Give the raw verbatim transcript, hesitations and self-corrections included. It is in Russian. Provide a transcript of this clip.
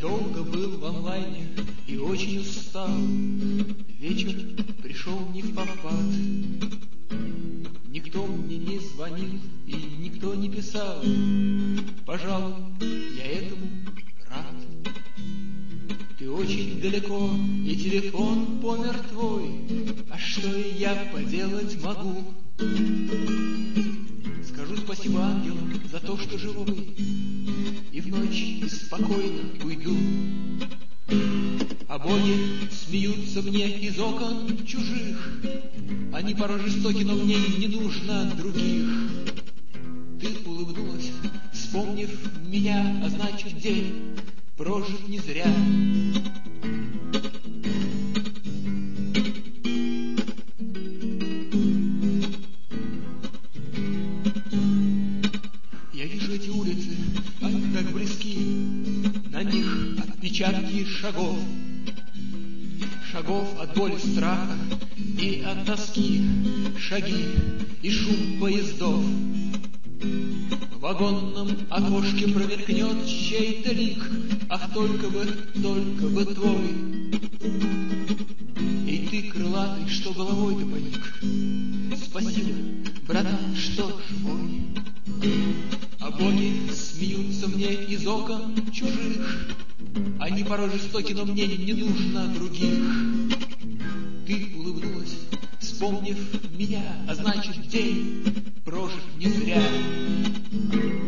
долго был в онлайне и очень устал. Вечер пришел не впопад. Никто мне не звонил и никто не писал. Пожалуй, я этому рад. Ты очень далеко, и телефон помер твой. А что и я поделать могу? Скажу спасибо ангелам за то, что живой, и в ночь спокойно уйду. А боги смеются мне из окон чужих. Они порой жестоки, но мне не нужно других. Ты улыбнулась, вспомнив меня, а значит день прожит не зря. Я вижу эти улицы, они так близки. На них отпечатки шагов. Шагов от боли, страха и от тоски. Шаги и шум поездов. В вагонном окошке промелькнет чей-то лик. Ах, только бы, только бы твой. И ты, крылатый, что головой-то поник. Спасибо, братан, что живой. А боги смеются мне из окон чужих. Они порой жестоки, но мне не нужно других. Ты улыбнулась, вспомнив меня, а значит день прожит не зря.